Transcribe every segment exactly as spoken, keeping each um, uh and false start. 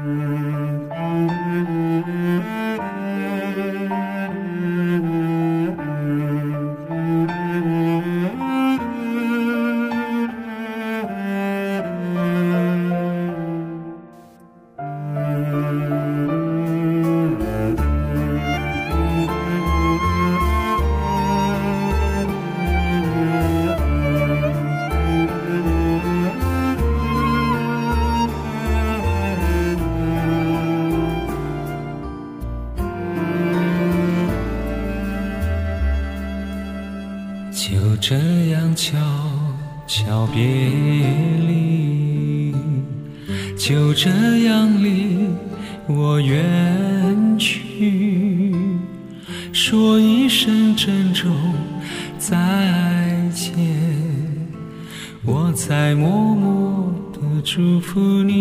就这样悄悄别离，就这样离我远去，说一声珍重再见，我在默默地祝福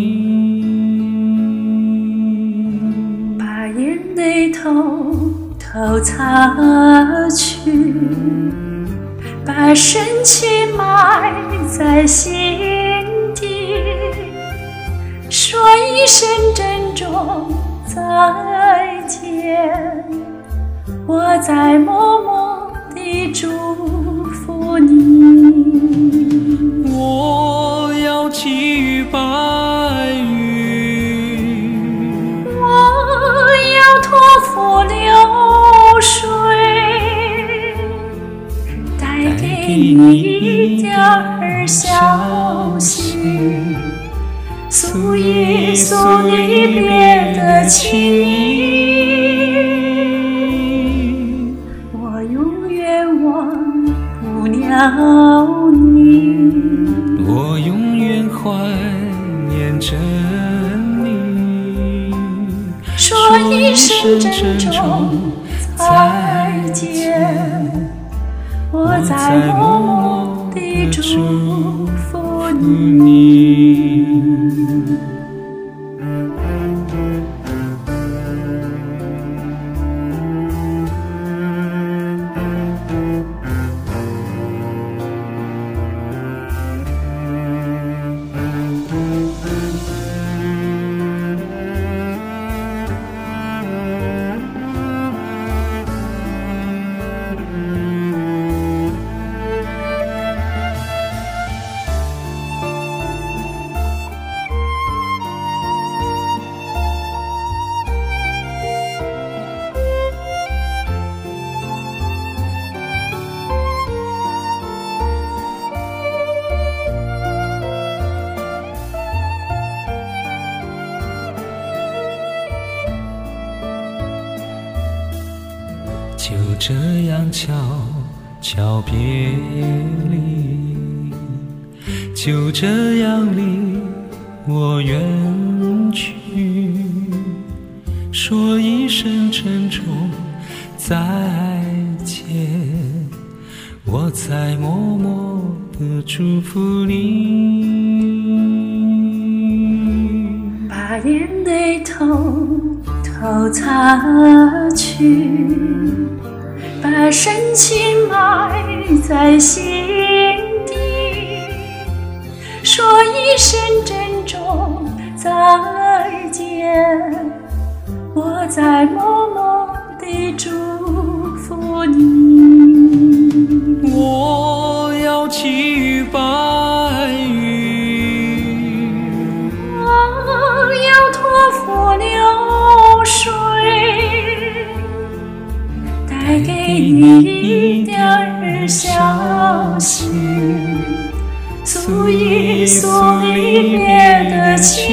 你。 把眼泪偷偷擦去，把深情埋在心底，说一声珍重再见，我在默默地祝福你。 我要寄予白云， 我要托付流水，带给你一点儿消息，诉一诉离别的情意，我永远忘不了你， 我永远怀念着你。 说一声珍重再见，我在默默地祝福你。 就这样悄悄别离，就这样离我远去，说一声珍重再见，我在默默地祝福你。 把眼泪偷偷擦去，把深情埋在心底，说一声珍重再见，我在默默地祝福你。 我要寄予白云， 我要托付流水，带给你一点儿消息，诉一诉离别的情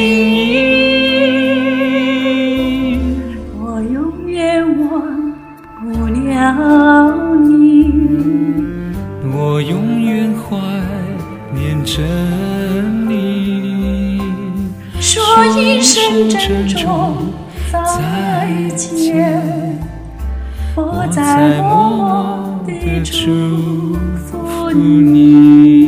意，我永远忘不了你， 我永远怀念着你。 说一声珍重再见，我在默默地祝福你。